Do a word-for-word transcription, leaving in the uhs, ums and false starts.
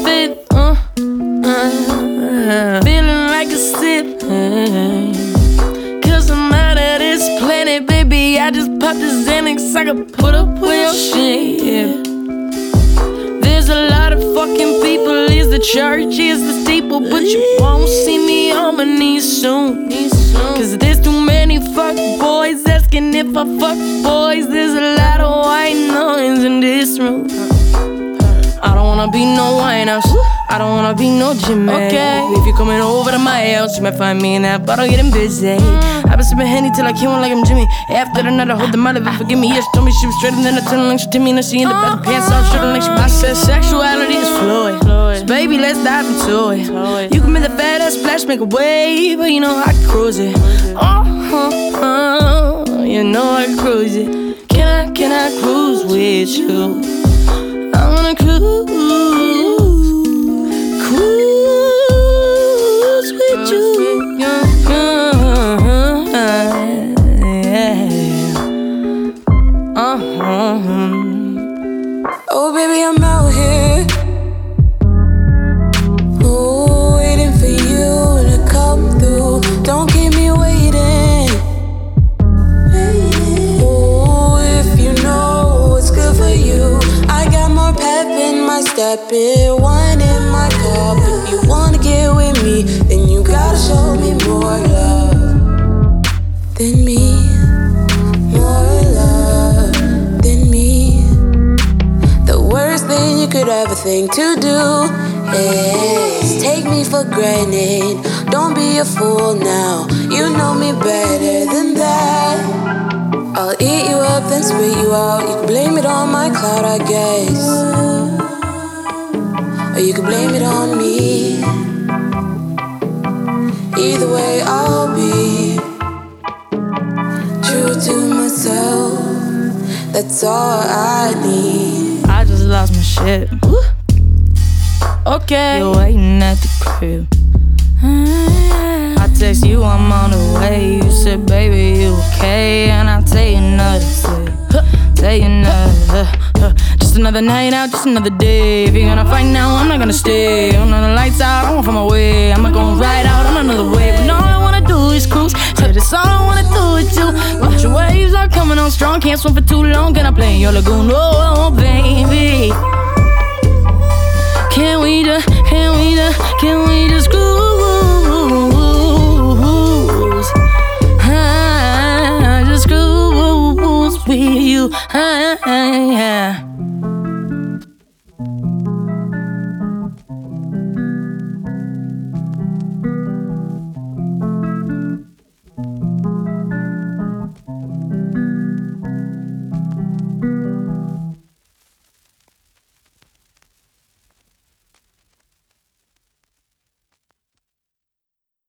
fifth. Uh, uh, feeling like a sip. Cause I'm out of this planet, baby. I just popped the Xanax. I could put up with your shit. Yeah. There's a lot of fucking people. Is the church, is the steeple, but you won't see me on my knees soon. Cause there's too many fuck boys asking if I fuck boys. There's a lot of white noise in this room. I don't wanna be no winehouse, I don't wanna be no gym man. Okay. If you're coming over to my house, you might find me in that bottle getting busy. I've been sipping Henny till I can't one like I'm Jimmy. After the night I hold the mouth of it, forgive me. Yeah, she told me she was straight and then I turned like she Timmy. And she in the back, pants out, shooting like she I said sexuality is fluid, so baby, let's dive into it. You can make the baddest splash, make a wave, but you know I can cruise it. Oh, oh, oh, you know I can cruise it. Can I, can I cruise with you? I wanna cruise, cruise with you. Uh-huh. Oh baby, I'm out here, ooh, waiting for you to come through. Don't keep me waiting. Ooh, if you know what's good for you, I got more pep in my step, in wine in my cup. If you wanna get with me, then you gotta show me more love than me. More love than me. The worst thing you could ever think to do is take me for granted. Don't be a fool now, you know me better than that. I'll eat you up, then spit you out. You can blame it on my cloud, I guess, or you can blame it on me. Either way, I'll be true to myself. That's all I need. I just lost my shit. Woo. Okay, you're waiting at the crib. I text you, I'm on the way. You said, baby, you okay? And I'll tell you another sip. Tell you another. Just another night out, just another day. If you're gonna fight now, I'm not gonna stay. On the lights out, I won't find my way. I'm not gonna ride out on another wave. But all I wanna do is cruise. Said that's all I wanna do is you. Watch your waves are coming on strong. Can't swim for too long. Can I play in your lagoon? Oh, baby. Can we just, can we just, can we just cruise? Ah, just cruise with you. Ah, yeah.